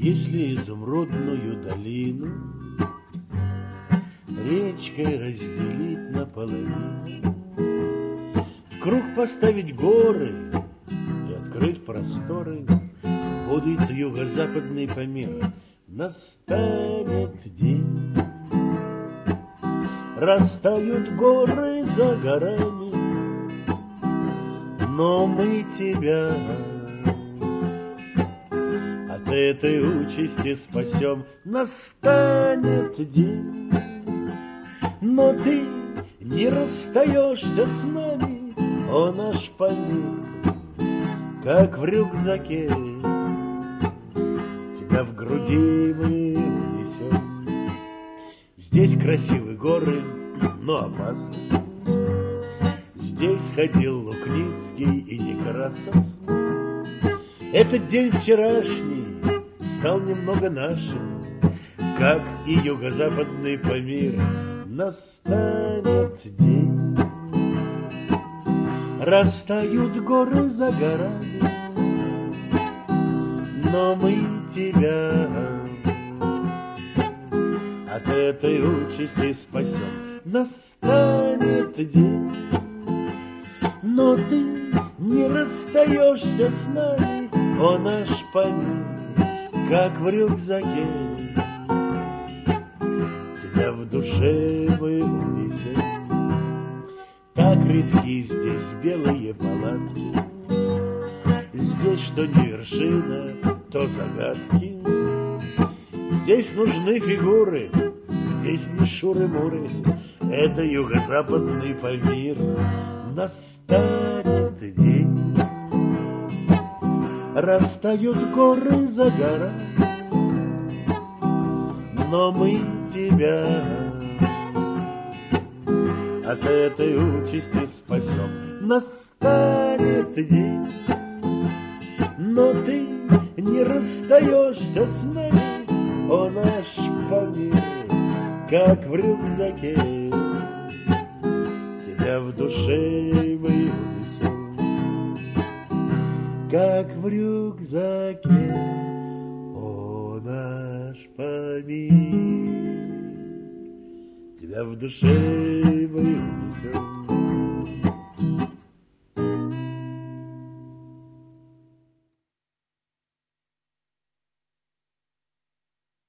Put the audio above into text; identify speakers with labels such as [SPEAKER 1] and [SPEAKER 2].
[SPEAKER 1] Если изумрудную долину речкой разделить наполовину, в круг поставить горы и открыть просторы, будет юго-западный Памир, настанет день. Растают горы за горами, но мы тебя от этой участи спасем. Настанет день, но ты не расстаешься с нами, о наш Памир, как в рюкзаке. Тебя в груди мы несем. Здесь красивые горы, но опасны. Здесь ходил Лукницкий и Некрасов. Этот день вчерашний стал немного нашим, как и юго-западный Памир. Настанет день, растают горы за горами, но мы тебя от этой участи спасем. Настанет день, но ты не расстаешься с нами, о наш Памир, как в рюкзаке. Тебя в душе мы унесем. Так редки здесь белые палатки, здесь что не вершина, то загадки. Здесь нужны фигуры, здесь не шуры-муры. Это юго-западный Памир. Настанет день, растают горы за горами, но мы тебя от этой участи спасем. Настанет день, но ты не расстаешься с нами, о наш Памир, как в рюкзаке. Тебя в душе мы унесем, как в рюкзаке, о наш Памир. Тебя в душе мы унесем,